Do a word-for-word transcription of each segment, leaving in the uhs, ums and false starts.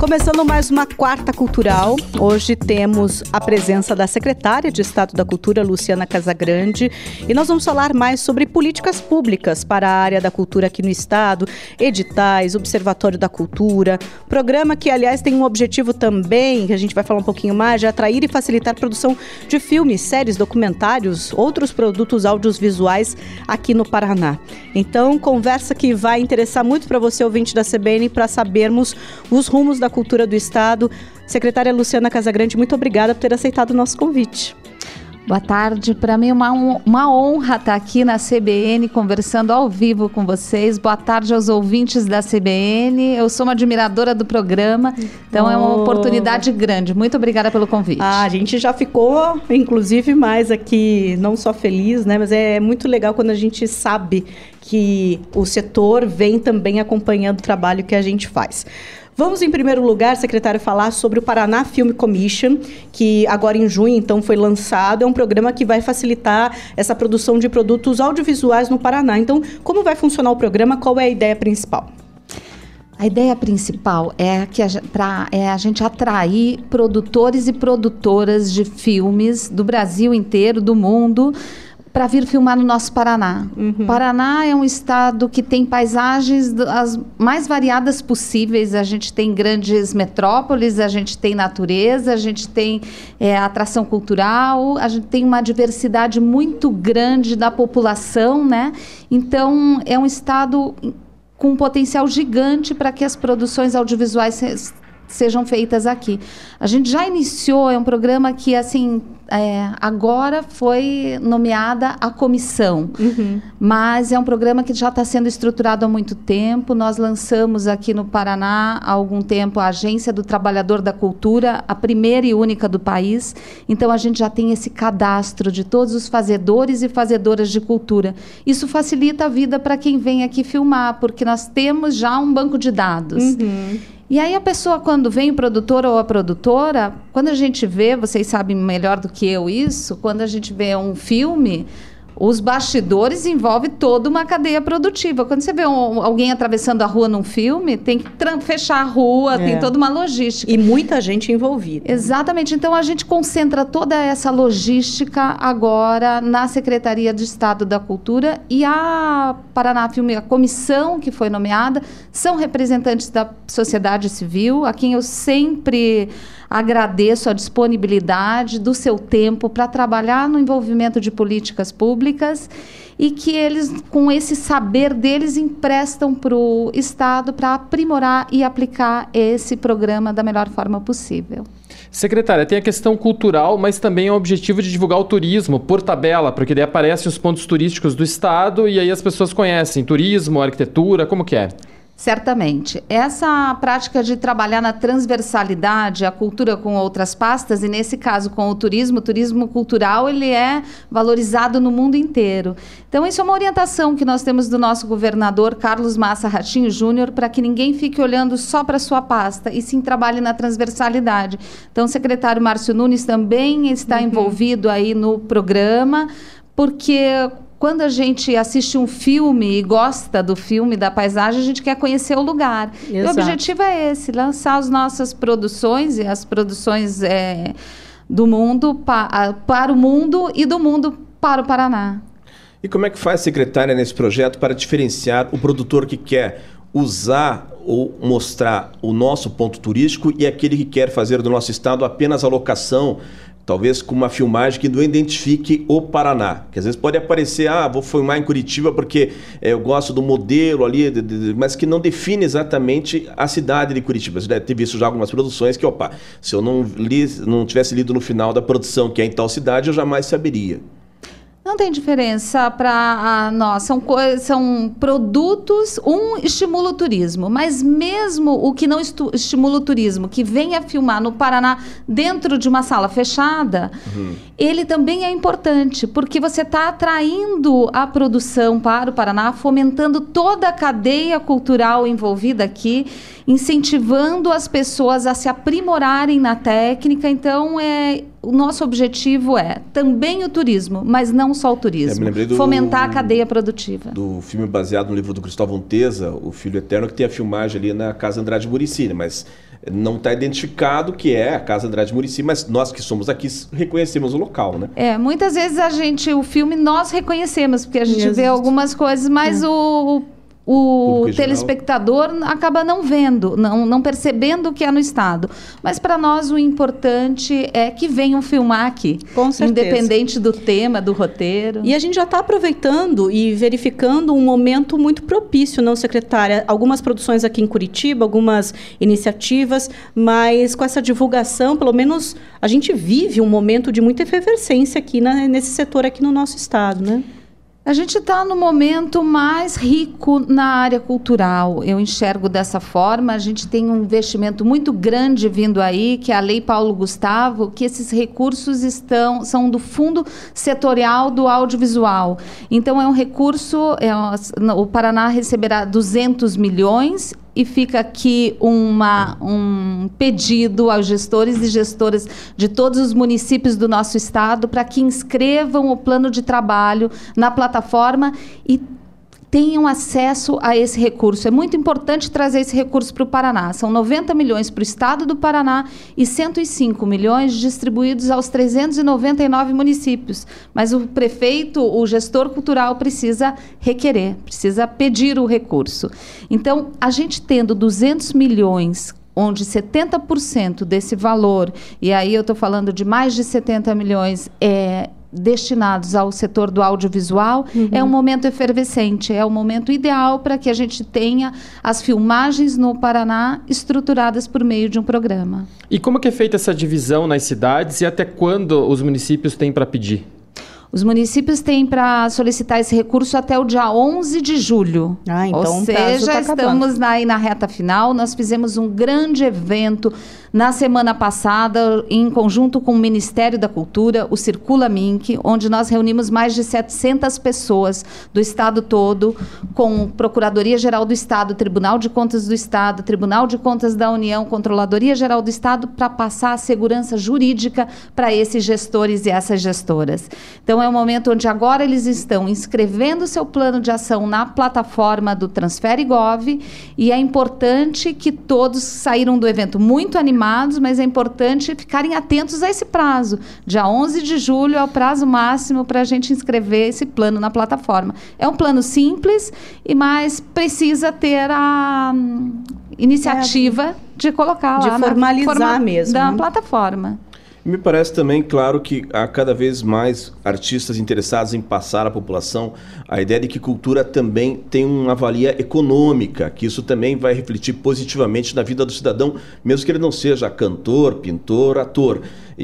Começando mais uma Quarta Cultural, hoje temos a presença da secretária de Estado da Cultura, Luciana Casagrande, e nós vamos falar mais sobre políticas públicas para a área da cultura aqui no Estado, editais, Observatório da Cultura, programa que, aliás, tem um objetivo também, que a gente vai falar um pouquinho mais, de atrair e facilitar a produção de filmes, séries, documentários, outros produtos audiovisuais aqui no Paraná. Então, conversa que vai interessar muito para você, ouvinte da C B N, para sabermos os rumos da cultura do Estado. Secretária Luciana Casagrande, muito obrigada por ter aceitado o nosso convite. Boa tarde, para mim é uma, uma honra estar aqui na C B N conversando ao vivo com vocês. Boa tarde aos ouvintes da C B N, eu sou uma admiradora do programa, então oh. é uma oportunidade grande. Muito obrigada pelo convite. Ah, a gente já ficou, inclusive, mais aqui, não só feliz, né, mas é muito legal quando a gente sabe que o setor vem também acompanhando o trabalho que a gente faz. Vamos, em primeiro lugar, secretário, falar sobre o Paraná Film Commission, que agora em junho, então, foi lançado. É um programa que vai facilitar essa produção de produtos audiovisuais no Paraná. Então, como vai funcionar o programa? Qual é a ideia principal? A ideia principal é, que a, pra, é a gente atrair produtores e produtoras de filmes do Brasil inteiro, do mundo, para vir filmar no nosso Paraná. Uhum. Paraná é um estado que tem paisagens as mais variadas possíveis. A gente tem grandes metrópoles, a gente tem natureza, a gente tem é, atração cultural, a gente tem uma diversidade muito grande da população, né? Então, é um estado com um potencial gigante para que as produções audiovisuais se, sejam feitas aqui. A gente já iniciou, é um programa que, assim, é, agora foi nomeada a comissão, uhum. mas é um programa que já está sendo estruturado há muito tempo. Nós lançamos aqui no Paraná, há algum tempo, a Agência do Trabalhador da Cultura, a primeira e única do país. Então, a gente já tem esse cadastro de todos os fazedores e fazedoras de cultura. Isso facilita a vida para quem vem aqui filmar, porque nós temos já um banco de dados. Uhum. E aí a pessoa, quando vem o produtor ou a produtora, quando a gente vê, vocês sabem melhor do que eu isso, quando a gente vê um filme, os bastidores envolvem toda uma cadeia produtiva. Quando você vê um, alguém atravessando a rua num filme, tem que fechar a rua, é. tem toda uma logística. E muita gente envolvida. Exatamente. Então, a gente concentra toda essa logística agora na Secretaria de Estado da Cultura, e a Paraná Filme, a comissão que foi nomeada, são representantes da sociedade civil, a quem eu sempre agradeço a disponibilidade do seu tempo para trabalhar no envolvimento de políticas públicas, e que eles, com esse saber deles, emprestam para o Estado para aprimorar e aplicar esse programa da melhor forma possível. Secretária, tem a questão cultural, mas também é o objetivo de divulgar o turismo por tabela, porque daí aparecem os pontos turísticos do Estado e aí as pessoas conhecem turismo, arquitetura, como que é? Certamente. Essa prática de trabalhar na transversalidade, a cultura com outras pastas, e nesse caso com o turismo, o turismo cultural, ele é valorizado no mundo inteiro. Então, isso é uma orientação que nós temos do nosso governador, Carlos Massa Ratinho Júnior, para que ninguém fique olhando só para a sua pasta, e sim trabalhe na transversalidade. Então, o secretário Márcio Nunes também está uhum. envolvido aí no programa, porque quando a gente assiste um filme e gosta do filme, da paisagem, a gente quer conhecer o lugar. Exato. E o objetivo é esse, lançar as nossas produções, e as produções é, do mundo pa, para o mundo e do mundo para o Paraná. E como é que faz, secretária, nesse projeto para diferenciar o produtor que quer usar ou mostrar o nosso ponto turístico e aquele que quer fazer do nosso estado apenas a locação, talvez com uma filmagem que não identifique o Paraná? Que às vezes pode aparecer, ah, vou filmar em Curitiba porque é, eu gosto do modelo ali, de, de, mas que não define exatamente a cidade de Curitiba. Você deve ter visto já algumas produções que, opa, se eu não, li, não tivesse lido no final da produção que é em tal cidade, eu jamais saberia. Não tem diferença para nós, são, são produtos, um estimula o turismo, mas mesmo o que não estimula o turismo, que venha filmar no Paraná dentro de uma sala fechada, uhum. ele também é importante, porque você está atraindo a produção para o Paraná, fomentando toda a cadeia cultural envolvida aqui, incentivando as pessoas a se aprimorarem na técnica. Então, é, o nosso objetivo é também o turismo, mas não só o turismo, do, fomentar a cadeia produtiva. Do filme baseado no livro do Cristóvão Teza, O Filho Eterno, que tem a filmagem ali na Casa Andrade Muricy, mas não está identificado que é a Casa Andrade Muricy, mas nós que somos aqui reconhecemos o local, né? É, muitas vezes a gente, o filme nós reconhecemos, porque a gente Existe. vê algumas coisas, mas é. o... O telespectador acaba não vendo, não, não percebendo o que é no estado. Mas para nós o importante é que venham filmar aqui. Com certeza. Independente do tema, do roteiro. E a gente já está aproveitando e verificando um momento muito propício, não, secretária? Algumas produções aqui em Curitiba, algumas iniciativas, mas com essa divulgação, pelo menos a gente vive um momento de muita efervescência aqui na, nesse setor aqui no nosso estado, né? A gente está no momento mais rico na área cultural, eu enxergo dessa forma. A gente tem um investimento muito grande vindo aí, que é a Lei Paulo Gustavo, que esses recursos estão, são do Fundo Setorial do Audiovisual. Então, é um recurso, é, o Paraná receberá duzentos milhões e fica aqui uma, um pedido aos gestores e gestoras de todos os municípios do nosso estado para que inscrevam o plano de trabalho na plataforma e tenham acesso a esse recurso. É muito importante trazer esse recurso para o Paraná. São noventa milhões para o estado do Paraná e cento e cinco milhões distribuídos aos trezentos e noventa e nove municípios. Mas o prefeito, o gestor cultural, precisa requerer, precisa pedir o recurso. Então, a gente tendo duzentos milhões, onde setenta por cento desse valor, e aí eu estou falando de mais de setenta milhões, é destinados ao setor do audiovisual, uhum. é um momento efervescente, é o momento ideal para que a gente tenha as filmagens no Paraná estruturadas por meio de um programa. E como que é feita essa divisão nas cidades e até quando os municípios têm para pedir? Os municípios têm para solicitar esse recurso até o dia onze de julho. Ah, então Ou seja, tá estamos aí na reta final. Nós fizemos um grande evento na semana passada, em conjunto com o Ministério da Cultura, o Circula Mink, onde nós reunimos mais de setecentas pessoas do estado todo, com Procuradoria-Geral do Estado, Tribunal de Contas do Estado, Tribunal de Contas da União, Controladoria-Geral do Estado, para passar a segurança jurídica para esses gestores e essas gestoras. Então, é um momento onde agora eles estão inscrevendo seu plano de ação na plataforma do Transfere Gov, e é importante que todos saíram do evento muito animados, mas é importante ficarem atentos a esse prazo. Dia onze de julho é o prazo máximo para a gente inscrever esse plano na plataforma. É um plano simples, e mas precisa ter a hum, iniciativa é, de colocar de lá formalizar na forma mesmo, da né? plataforma. Me parece também, claro, que há cada vez mais artistas interessados em passar à população a ideia de que cultura também tem uma valia econômica, que isso também vai refletir positivamente na vida do cidadão, mesmo que ele não seja cantor, pintor, ator.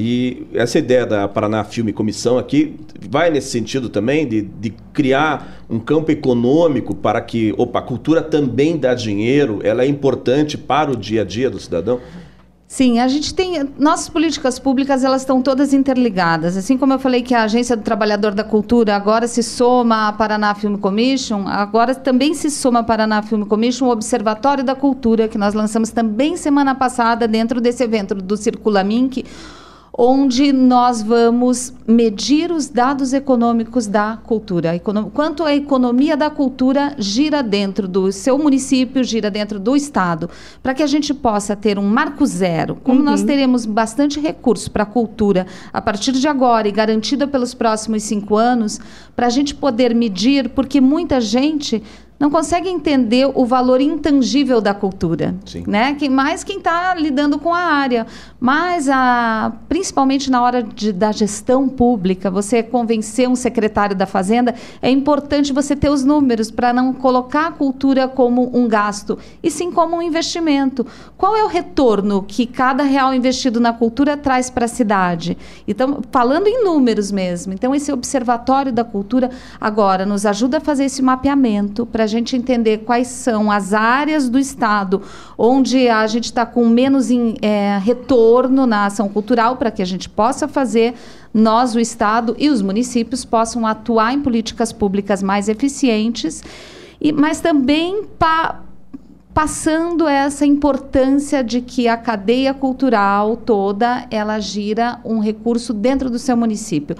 E essa ideia da Paraná Filme Comissão aqui vai nesse sentido também, de, de criar um campo econômico para que, opa, a cultura também dá dinheiro, ela é importante para o dia a dia do cidadão. Sim, a gente tem... Nossas políticas públicas, elas estão todas interligadas. Assim como eu falei que a Agência do Trabalhador da Cultura agora se soma à Paraná Film Commission, agora também se soma à Paraná Film Commission o Observatório da Cultura, que nós lançamos também semana passada dentro desse evento do Circula Mink, onde nós vamos medir os dados econômicos da cultura. Econo- quanto a economia da cultura gira dentro do seu município, gira dentro do estado, para que a gente possa ter um marco zero. Como uhum. nós teremos bastante recurso para a cultura a partir de agora e garantida pelos próximos cinco anos, para a gente poder medir, porque muita gente não consegue entender o valor intangível da cultura, Sim. né? Quem, mais quem está lidando com a área, mas a, principalmente na hora de, da gestão pública, você convencer um secretário da Fazenda, é importante você ter os números para não colocar a cultura como um gasto, e sim como um investimento. Qual é o retorno que cada real investido na cultura traz para a cidade? Então, falando em números mesmo, então esse Observatório da Cultura agora nos ajuda a fazer esse mapeamento para a gente entender quais são as áreas do estado onde a gente está com menos em, é, retorno na ação cultural, para que a gente possa fazer, nós, o estado e os municípios, possam atuar em políticas públicas mais eficientes, e, mas também para passando essa importância de que a cadeia cultural toda, ela gira um recurso dentro do seu município.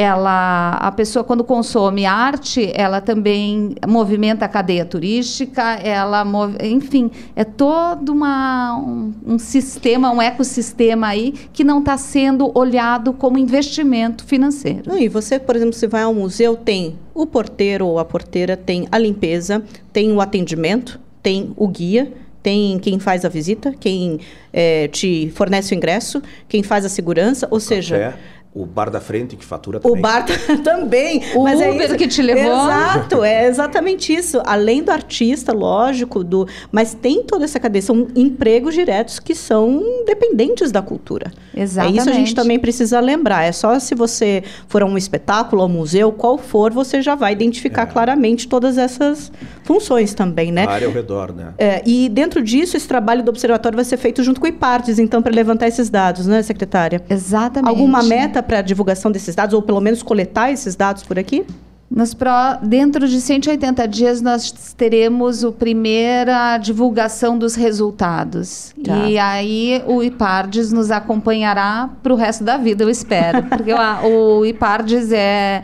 Ela, a pessoa, quando consome arte, ela também movimenta a cadeia turística, ela move, enfim, é todo uma, um, um sistema, um ecossistema aí que não está sendo olhado como investimento financeiro. Não, e você, por exemplo, se vai ao museu, tem o porteiro ou a porteira, tem a limpeza, tem o atendimento, tem o guia, tem quem faz a visita, quem é, te fornece o ingresso, quem faz a segurança, ou seja... Café, o bar da frente que fatura também. O bar também. O mas Uber é isso. que te levou. Exato, é exatamente isso. Além do artista, lógico, do, mas tem toda essa cadeia. São empregos diretos que são dependentes da cultura. Exatamente. É isso a gente também precisa lembrar. É só se você for a um espetáculo, ao museu, qual for, você já vai identificar é. claramente todas essas funções também, né? A área ao redor, né? É, e dentro disso, esse trabalho do observatório vai ser feito junto com o IPARDES, então, para levantar esses dados, né, secretária? Exatamente. Alguma meta para a divulgação desses dados, ou pelo menos coletar esses dados por aqui? Nos pro, dentro de cento e oitenta dias, nós teremos a primeira divulgação dos resultados. Tá. E aí o IPARDES nos acompanhará para o resto da vida, eu espero. Porque o, o IPARDES é...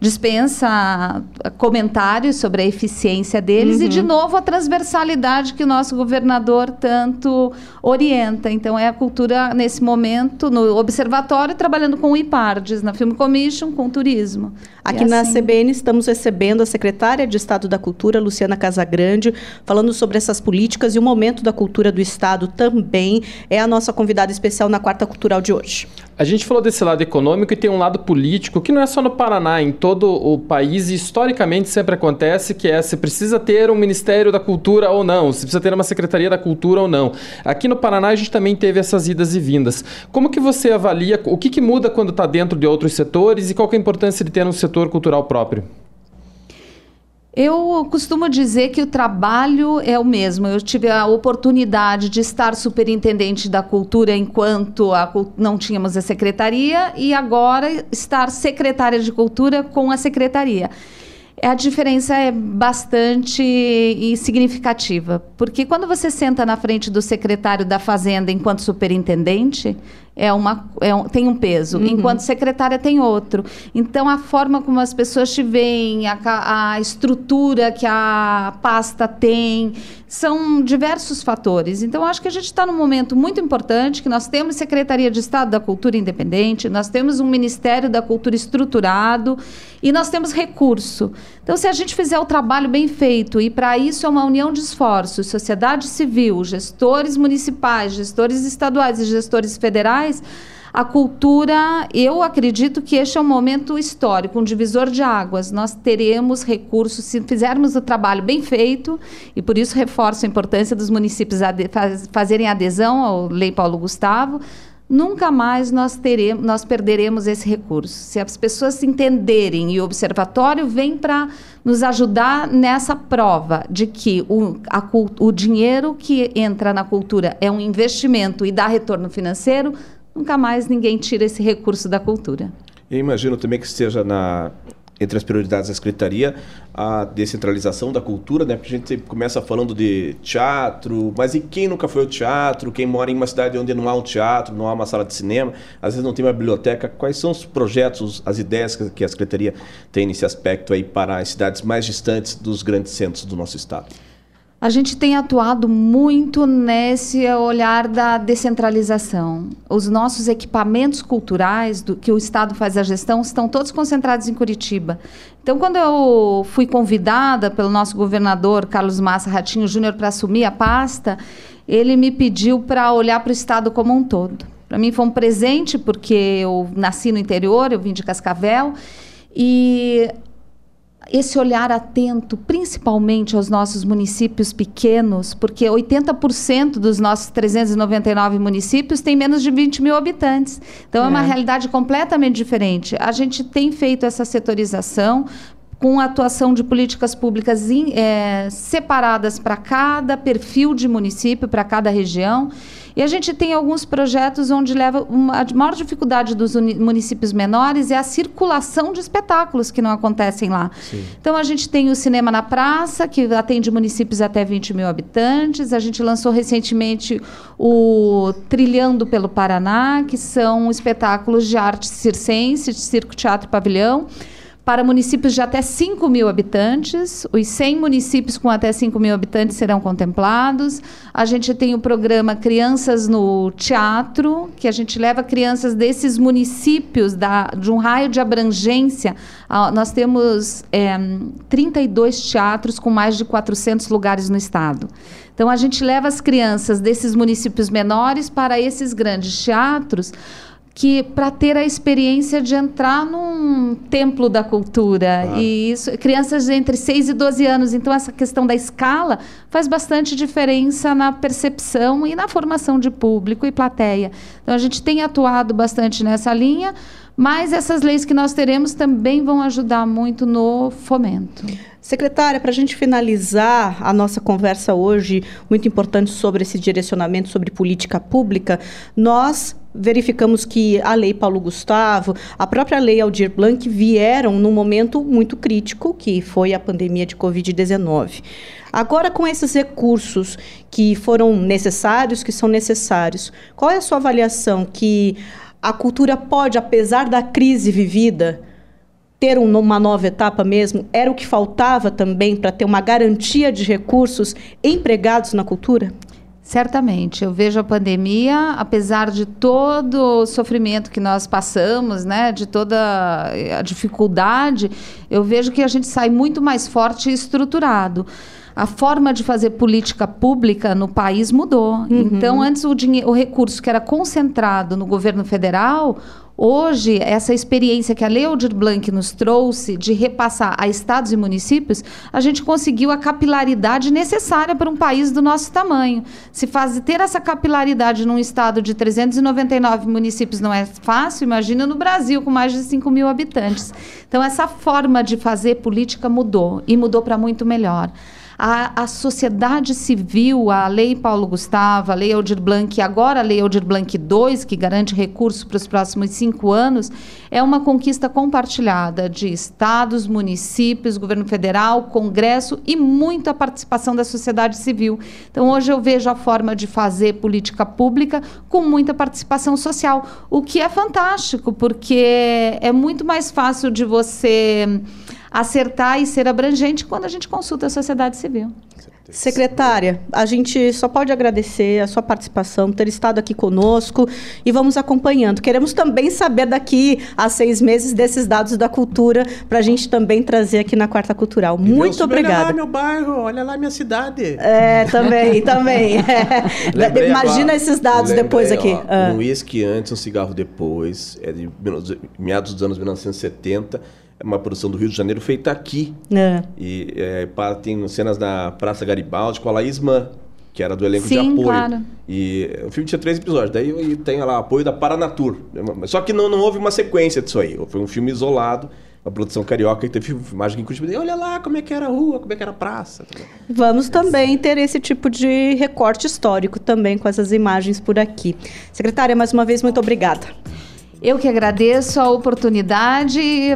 dispensa comentários sobre a eficiência deles, uhum. e, de novo, a transversalidade que o nosso governador tanto orienta. Então, é a cultura, nesse momento, no observatório, trabalhando com o IPARDES, na Film Commission, com o turismo. Aqui e na assim... C B N estamos recebendo a secretária de Estado da Cultura, Luciana Casagrande, falando sobre essas políticas, e o momento da cultura do Estado também é a nossa convidada especial na Quarta Cultural de hoje. A gente falou desse lado econômico e tem um lado político, que não é só no Paraná, em todo o país, e historicamente sempre acontece, que é se precisa ter um Ministério da Cultura ou não, se precisa ter uma Secretaria da Cultura ou não. Aqui no Paraná a gente também teve essas idas e vindas. Como que você avalia, o que, que muda quando está dentro de outros setores e qual que é a importância de ter um setor cultural próprio? Eu costumo dizer que o trabalho é o mesmo. Eu tive a oportunidade de estar superintendente da cultura enquanto a, não tínhamos a secretaria, e agora estar secretária de cultura com a secretaria. A diferença é bastante significativa, porque quando você senta na frente do secretário da Fazenda enquanto superintendente, é uma, é um, tem um peso, uhum. enquanto secretária tem outro. Então, a forma como as pessoas te veem, a, a estrutura que a pasta tem, são diversos fatores. Então, acho que a gente está num momento muito importante, que nós temos Secretaria de Estado da Cultura independente, nós temos um Ministério da Cultura estruturado e nós temos recurso. Então, se a gente fizer o trabalho bem feito, e para isso é uma união de esforços, sociedade civil, gestores municipais, gestores estaduais e gestores federais, a cultura, eu acredito que este é um momento histórico, um divisor de águas. Nós teremos recursos, se fizermos o trabalho bem feito, e por isso reforço a importância dos municípios ade- faz, fazerem adesão ao Lei Paulo Gustavo, nunca mais nós, teremos, nós perderemos esse recurso. Se as pessoas se entenderem, e o observatório vem para nos ajudar nessa prova de que o, a, o dinheiro que entra na cultura é um investimento e dá retorno financeiro, nunca mais ninguém tira esse recurso da cultura. Eu imagino também que esteja na, entre as prioridades da Secretaria a descentralização da cultura, né? Porque a gente começa falando de teatro, mas e quem nunca foi ao teatro? Quem mora em uma cidade onde não há um teatro, não há uma sala de cinema, às vezes não tem uma biblioteca. Quais são os projetos, as ideias que a Secretaria tem nesse aspecto aí para as cidades mais distantes dos grandes centros do nosso estado? A gente tem atuado muito nesse olhar da descentralização. Os nossos equipamentos culturais, do que o Estado faz a gestão, estão todos concentrados em Curitiba. Então, quando eu fui convidada pelo nosso governador, Carlos Massa Ratinho Júnior, para assumir a pasta, ele me pediu para olhar para o Estado como um todo. Para mim foi um presente, porque eu nasci no interior, eu vim de Cascavel, e esse olhar atento, principalmente aos nossos municípios pequenos, porque oitenta por cento dos nossos trezentos e noventa e nove municípios têm menos de vinte mil habitantes. Então, é, é uma realidade completamente diferente. A gente tem feito essa setorização com a atuação de políticas públicas in, é, separadas para cada perfil de município, para cada região. E a gente tem alguns projetos onde leva uma, a maior dificuldade dos municípios menores é a circulação de espetáculos que não acontecem lá. Sim. Então a gente tem o Cinema na Praça, que atende municípios até vinte mil habitantes. A gente lançou recentemente o Trilhando pelo Paraná, que são espetáculos de arte circense, de circo, teatro e pavilhão, para municípios de até cinco mil habitantes. Os cem municípios com até cinco mil habitantes serão contemplados. A gente tem o programa Crianças no Teatro, que a gente leva crianças desses municípios, da, de um raio de abrangência. Ah, nós temos é, trinta e dois teatros com mais de quatrocentos lugares no estado. Então, a gente leva as crianças desses municípios menores para esses grandes teatros, que para ter a experiência de entrar num templo da cultura. Ah. E isso, crianças entre seis e doze anos. Então, essa questão da escala faz bastante diferença na percepção e na formação de público e plateia. Então, a gente tem atuado bastante nessa linha, mas essas leis que nós teremos também vão ajudar muito no fomento. Secretária, para a gente finalizar a nossa conversa hoje, muito importante sobre esse direcionamento sobre política pública, nós verificamos que a Lei Paulo Gustavo, a própria Lei Aldir Blanc vieram num momento muito crítico, que foi a pandemia de covid dezenove. Agora, com esses recursos que foram necessários, que são necessários, qual é a sua avaliação que a cultura pode, apesar da crise vivida, ter um, uma nova etapa mesmo? Era o que faltava também para ter uma garantia de recursos empregados na cultura? Certamente. Eu vejo a pandemia, apesar de todo o sofrimento que nós passamos, né, de toda a dificuldade, eu vejo que a gente sai muito mais forte e estruturado. A forma de fazer política pública no país mudou. Uhum. Então, antes o, dinheiro, o recurso que era concentrado no governo federal, hoje, essa experiência que a Lei Aldir Blanc nos trouxe de repassar a estados e municípios, a gente conseguiu a capilaridade necessária para um país do nosso tamanho. Se faz, ter essa capilaridade num estado de trezentos e noventa e nove municípios não é fácil, imagina no Brasil, com mais de cinco mil habitantes. Então, essa forma de fazer política mudou, e mudou para muito melhor. A, a sociedade civil, a Lei Paulo Gustavo, a Lei Aldir Blanc, e agora a Lei Aldir Blanc dois, que garante recursos para os próximos cinco anos, é uma conquista compartilhada de estados, municípios, governo federal, Congresso e muita participação da sociedade civil. Então, hoje eu vejo a forma de fazer política pública com muita participação social, o que é fantástico, porque é muito mais fácil de você acertar e ser abrangente quando a gente consulta a sociedade civil. Secretária, a gente só pode agradecer a sua participação, ter estado aqui conosco, e vamos acompanhando. Queremos também saber daqui a seis meses desses dados da cultura, para a gente também trazer aqui na Quarta Cultural. Muito obrigada. Olha lá meu bairro, olha lá minha cidade. É, também, também. É. Imagina agora, esses dados lembrei, depois aqui. Ó, ah. Um uísque antes, um cigarro depois, é de meados dos anos mil novecentos e setenta, é uma produção do Rio de Janeiro feita aqui. É. E é, para, tem cenas da Praça Garibaldi com a Laís Mann, que era do elenco Sim, de apoio. Claro. E o filme tinha três episódios. Daí tem lá o apoio da Paranatur. Só que não, não houve uma sequência disso aí. Foi um filme isolado, uma produção carioca, e teve filmagem em Curitiba. E olha lá como é que era a rua, como é que era a praça. Vamos também ter esse tipo de recorte histórico também com essas imagens por aqui. Secretária, mais uma vez, muito obrigada. Eu que agradeço a oportunidade.